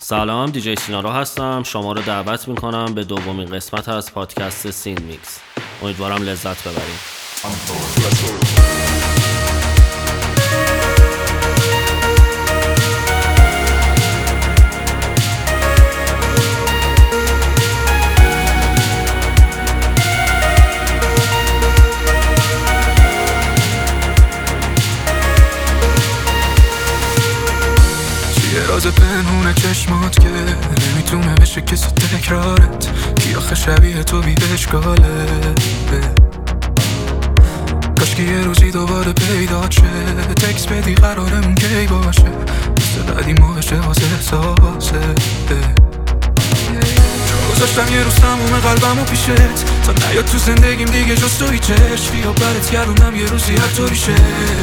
سلام، دیجی سینارو هستم. شما رو دعوت میکنم به دومین قسمت از پادکست سین میکس. امیدوارم لذت ببرید. راز پنهون چشمات که نمیتونه بشه کسی تکرارت، کی آخه شبیه تو بی اشکاله. کاش که یه روزی دوباره پیدا شه، تکس بدی قرارمون کی باشه، مثل بعدی ما بشه واسه احساسه. گذاشتم یه روز تموم قلبمو پیشت تا نیاد تو زندگیم دیگه جز تو هیچش، بیا برات گردونم یه روزی هر طوری شه.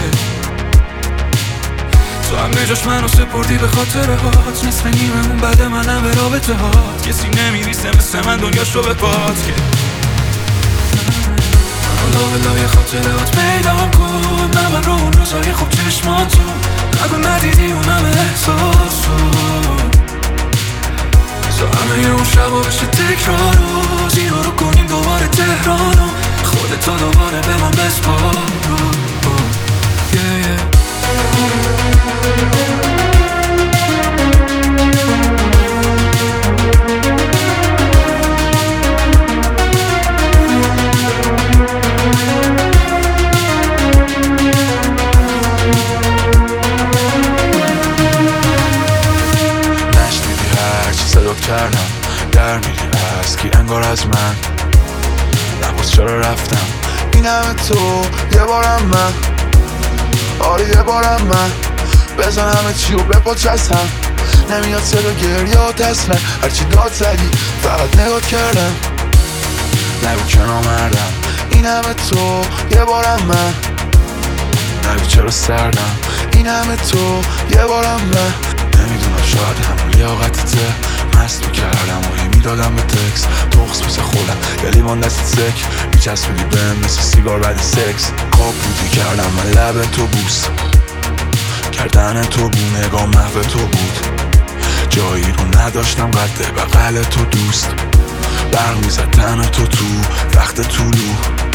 تو هم بجاش منو سپردی به خاطره هات، نصف نیممون بعد منم به رابطه هات، کسی نمیریسه مثل من دنیاشو به پات که لای خاطره هات پیدام کن، نه من رو اون روزای خوب چشماتو نگو ندیدی اونم احساسو، بزا همه اون شبا بشه تکرار و زیرا رو کنیم دوباره تهرانو، خودتو دوباره به من بسپار. نشنیدی هرچی صدات کردم، در میری از کی انگار از من نباز چرا رفتم این همه تو یه بارم من، آره یه بارم من بزن همه چی و بپاچستم، نمیاد صدا گریات اصلا، هرچی داد زدی فقط نگات کردم، نگو که نامردم این همه تو یه بارم من، نگو چرا سردم این همه تو یه بارم من، نمیدونم شاید همون لیاقتته، مست میکردم و میدادم به تکس، تخص مثل خودم یه لیوان دست سک میچسبونی بهم مثل سیگار بعد سکس، خواب بودی کردم من لب تو بوس کردن تو بو نگاه محو تو بود، جایی رو نداشتم قد بغل تو دوست، برق میزد تن تو وقت طولو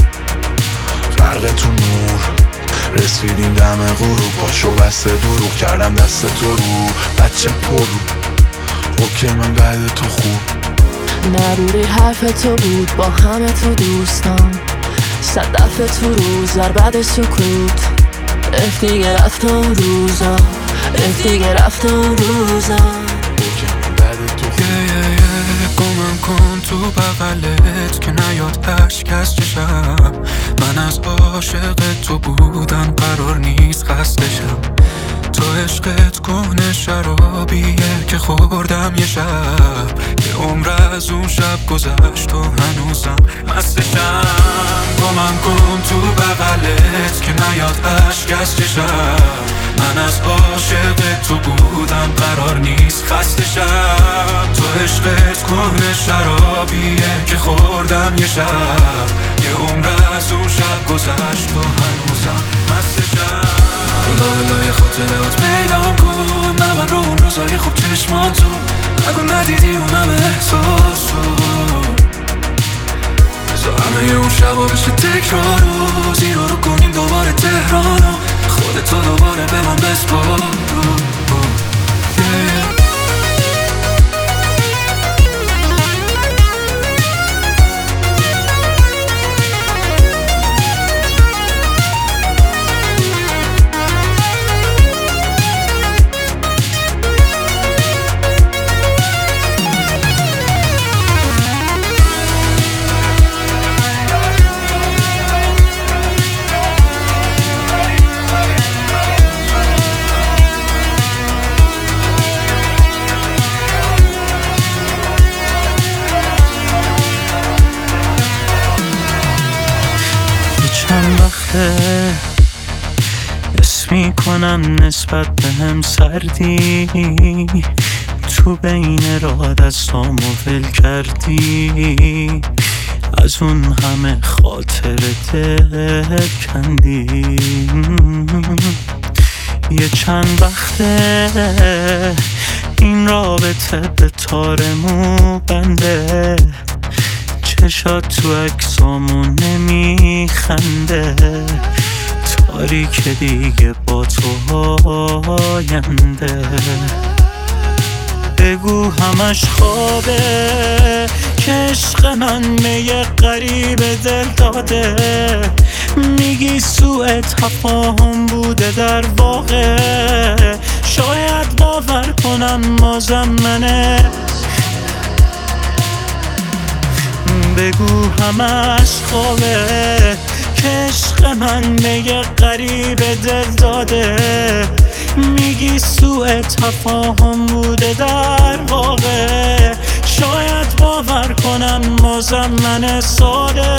فرق تو نور، رسیدیم دم غروب پاشو بسته دروغ کردم دست تو رو بچه پرو، اوکی من بعد تو خوب نروری حرف تو بود با همه تو دوستان، صدف تو روز در بعد سکوت، اف دیگه رفت اون روزا، اف دیگه رفت اون روزا، اوکی من بعد تو خوب گمم کن تو بغلت که نیاد اشک از چشم، من از عاشق تو بودن قرار نیست خستشم، تو عشقت کهنه شرابیه که خوردم یه شب، یه عمر از اون شب گذشت و هنوزم مستشم، گمم کن تو بغلت که نیاد اشک از چشم، من از عاشق تو بودم قرار نیست خستشم، تو عشقت کهنه شرابیه که خوردم یه شب، یه عمر از اون شب گذشت و هنوزم مستشم، لای خاطرات پیدام کن، نه من رو اون روزای خوب چشماتو نگو ندیدی اونم احساسو، بزا همه اون شبا بشه تکرار و زیرا رو کنیم دوباره تهرانو، خودتو دوباره به من بسپار. چند وقته حس میکنم نسبت به هم سردی، تو بین راه دستامو ول کردی، از اون همه خاطر دل کندی، یه چند وقته این این رابطه به تارمو بنده، چشات تو عکسامون نمیخنده، تاریک دیگه با تو آینده. بگو همش خوابه که عشق من می غریب دل داده، میگی سوء تفاهم بوده در واقع، شاید باور کنم مزمنه. بگو همش خوابه که عشق من می غریب دل داده، میگی سوء تفاهم بوده در واقع، شاید باور کنم مزمن ساده.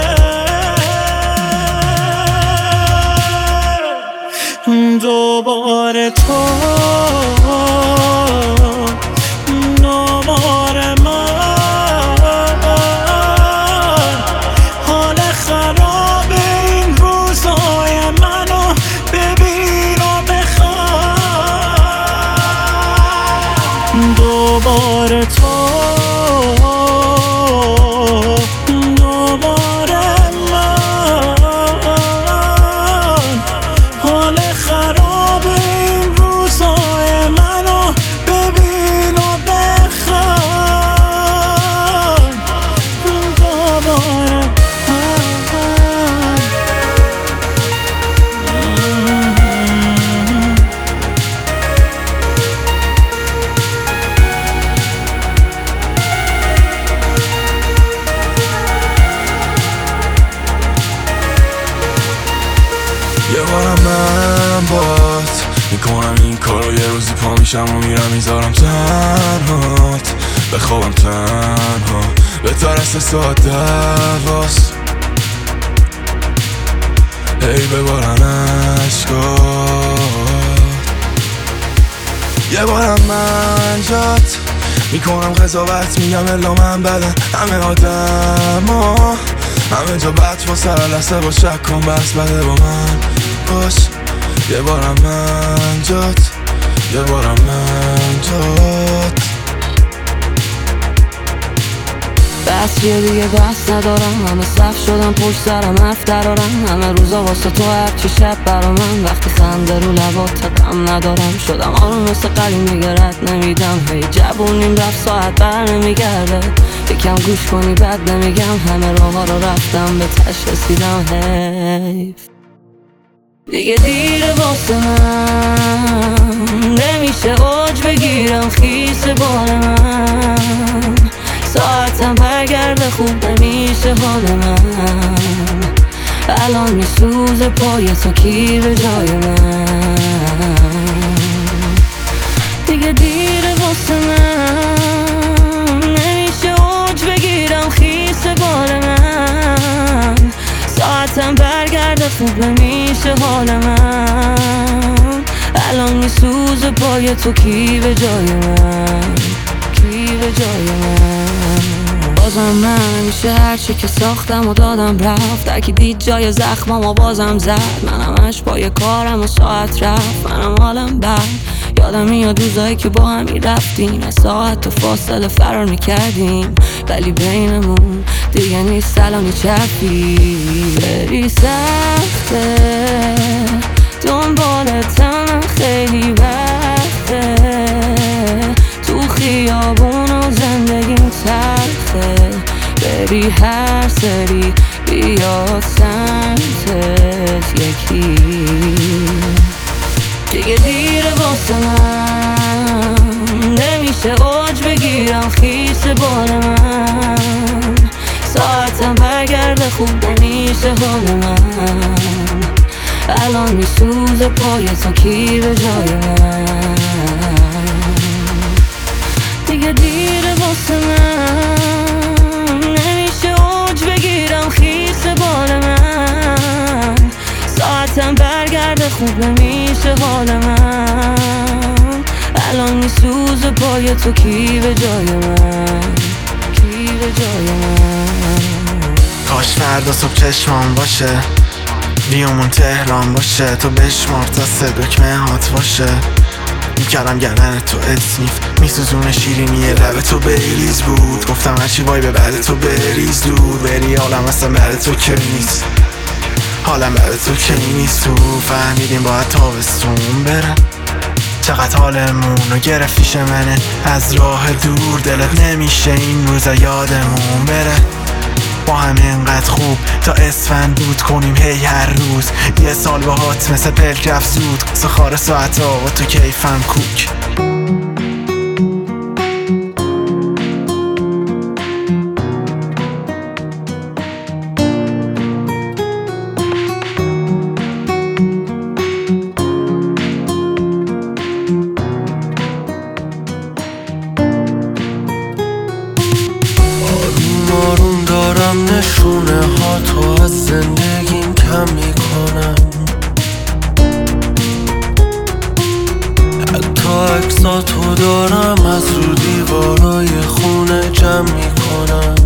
دوباره تو، دوباره من، حال خراب این روزای منو ببین و بخواه. دوباره تو، دوباره من، حال خراب این روزای منو ببین و بخواه. دوباره یه بارم من بات میکنم این کارو، یه روزی پا میشم و میرم میذارم تنهات، بخوابم تنها بهتر از 3 ساعت درواست. هی ببارن عشقات، یه بارم من جات میکنم قضاوت، میگم الا من بدن همه آدم ها، همه جا بد با سر لحظه با شک کن بس بده با من باش. یه بارم من جات، یه بارم من جات. بس یه دیگه بس ندارم، همه صف شدم پشت سرم حرف درارم، همه روزا واسه تو هرچی شب برا من، وقتی خنده رو لبات غم ندارم، شدم آروم مثل قدیم دیگه رد نمیدم، هی جوونیم رفت ساعت بر نمیگرده، یکم گوش کنی بد نمیگم، همه راه ها رو رفتم به تش رسیدم، حیف دیگه دیره واسه من، نمیشه اوج بگیرم خیس بال من، ساعتم برگرده خوب نمیشه حال من، الان میسوزه پای تو کی به جای من، دیگه دیره واسه من، نمیشه اوج بگیرم خیس بال من، ساعتم برگرده خوب نمیشه حال من، الان میسوزه پای تو کی به جای من، کی به جای من. بازم من میشه هرچی که ساختم و دادم رفت، درکی دید جای زخمم و بازم زد، من همش پای کارم و ساعت رفت، منم حالم بد، یادم میاد روزایی که با همی رفتیم، از ساعت و فاصله فرار میکردیم، ولی بینمون دیگه نیست الان چپی، بری سخته دنبالتم خیلی وقته، تو خیابون و زندگیم تلخه، بری هر سری بیاد سمتت یکی، دیگه دیره واسه من، نمیشه اوج بگیرم خیس بال من، ساعتم برگرده خوب نمیشه حال من، الان میسوزه پای تو کی به جای من، دیگه دیره واسه من، نمیشه اوج بگیرم خیس بال من، ساعتم برگرده خوب نمیشه حال من، الان میسوزه پای تو کی به جای من، کی به جای من. کاش فردا صبح چشمام باشه، بیامون تهران باشه، تو بشمار تا 3 دکمه هات باشه، میکردم گردن تو اسنیف، میسوزون شیرینی لب تو بیلیز بود. گفتم هرچی وای به بعد تو بریز دور بری، حالم اصلا بعد تو کی نیست، حالم بعد تو کی نیست. تو فهمیدیم باید تابستون برم، چقدر حالمون رو گرفتیش منه از راه دور. دلت نمیشه این روزا یادمون بره، با هم اینقدر خوب تا اسفند بود کنیم هی هر روز. یه سال باهات مثل پلک رفت زود، سخار ساعت ها و تو کیفم کوک. آروم دارم نشونه ها تو از زندگیم کم میکنم، حتی عکساتو دارم از رو دیوارای خونه جمع میکنم.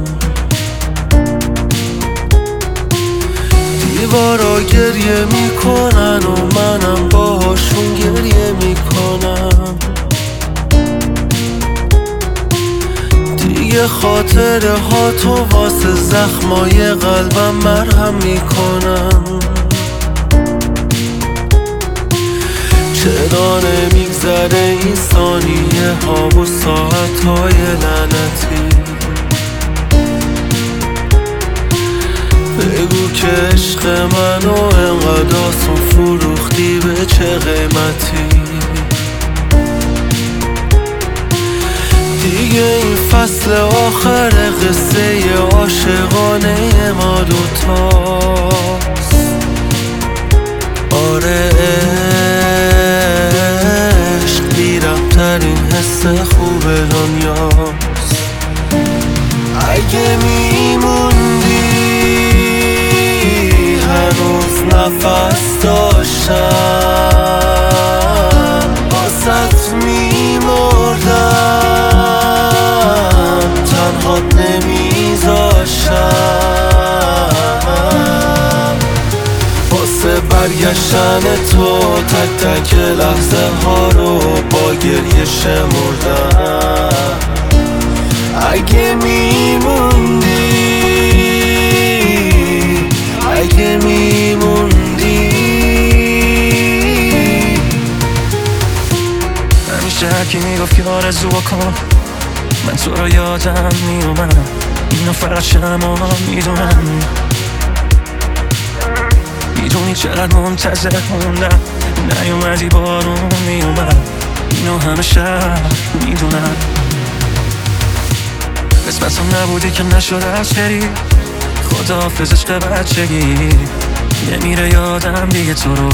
دیوارا گریه میکنن و منم باهاشون گریه میکنم. دیگه خاطره ها تو واسه زخمای قلبم مرهم میکنم. چرا نمیگذره این ثانیه ها و ساعت های لعنتی؟ بگو که عشق منو انقدر آسون فروختی به چه قیمتی؟ دیگه این فصل آخر قصه عاشقانه ما دوتاست. آره عشق بی‌ربط‌ترین حس خوب دنیاست. اگه میموندی هنوز نفس داشتم، باست میمردم، تنهات نمیذاشتم. واسه برگشتن تو تک تک لحظه ها رو با گریه شمردم. اگه میموندی، اگه میموندی. همیشه هرکی میگفت که آرزو کن، من تو رو یادم میومد، اینو فقط شما میدونم. میدونی چقدر منتظر موندم، نیومدی بارون میومد، اینو همه شب میدونم. قسمتم نبودی که نشد از بری، خداحافظ عشق بچگی. نمیره یادم دیگه تو رو،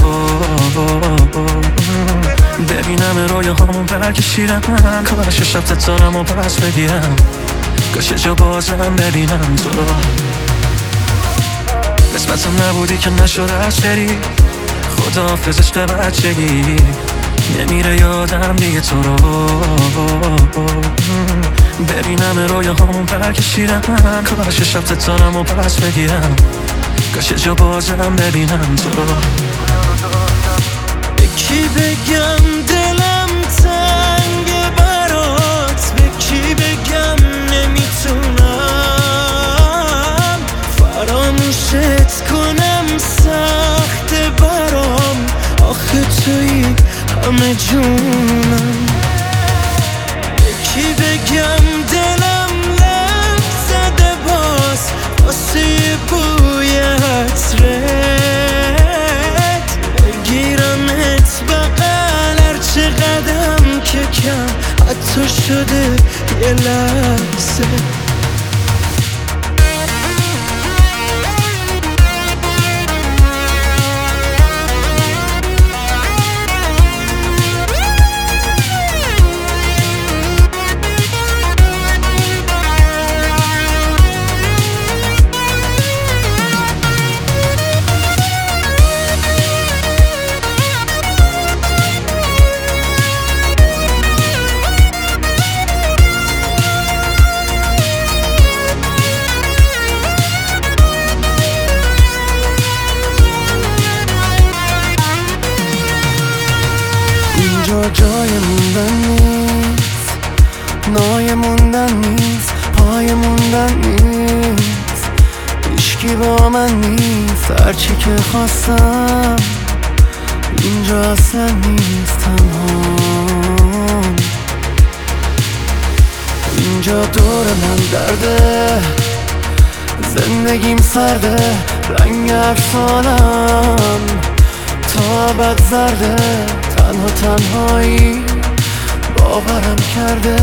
ببینم رویاهامون برکشیدم. کاش شب تتارم و پس بگیرم، کاش جا بازم ببینم تو رو. قسمتم نبودی که نشد از بری، خداحافظ عشق بچگی. نمیره یادم دیگه تو رو، ببینم رویاهامون برکشیدم. کاش شب تتارم و پس بگیرم، کاش جا بازم ببینم تو رو. به کی بگم دلم تنگه برات، به کی بگم نمیتونم، فراموشت کنم سخته برام، آخه توی همه جونم. به کی بگم دلم لب زده باز واسه بوی عطرت، بگیرمت بغل هرچه قدم که کم حتی شده یه لحظه. موندن نیست، پای موندن نیست، هیچکی با من نیست. هرچی که خواستم اینجا اصلا نیست، تنهام. اینجا دور من درده، زندگیم سرده، رنگ افسانم تا بد زرده. تنها تنهایی باورم کرده،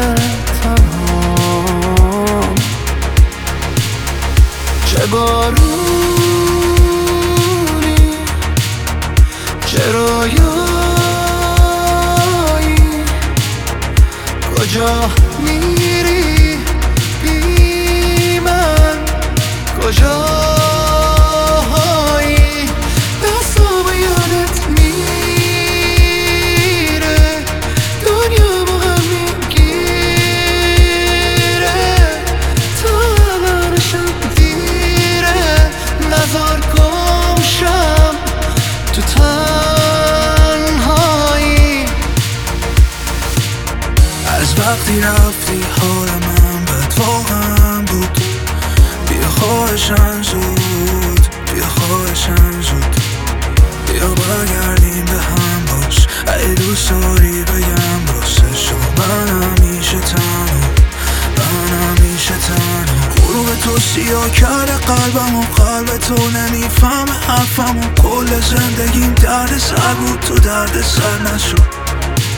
تنهام. چه بارونی، چه رویایی، کجا میری بی من، کجایی؟ دستم یادت میره، دنیا با هم میگیره، تا الانشم دیره. نزار گم شم تو تنهایی. از وقتی رفتی حال من بد واقعا بود. بیا خواهشن زود، بیا خواهشن زود، بیا برگردیم به هم باش. اگه دوست داری بگم واسه شما من همیشه تنها، من همیشه تنها. غروب تو سیاه کرده قلبم و قلب تو نمیفهم حرفم و کل زندگیم درد سر بود، تو درد سر نشد.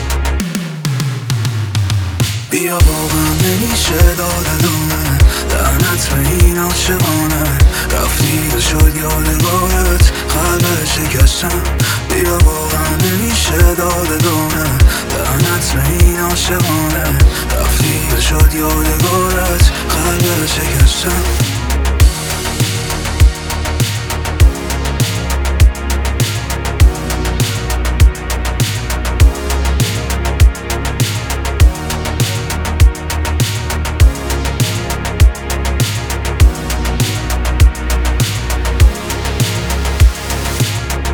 بیا واقعا نمیشه داد ادامه، لعنت به این عاشقانه. رفتی و شد یادگارت قلب شکستم. بیا واقعا نمیشه داد ادامه، لعنت به این عاشقانه. رفتی و شد یادگارت قلب شکستم.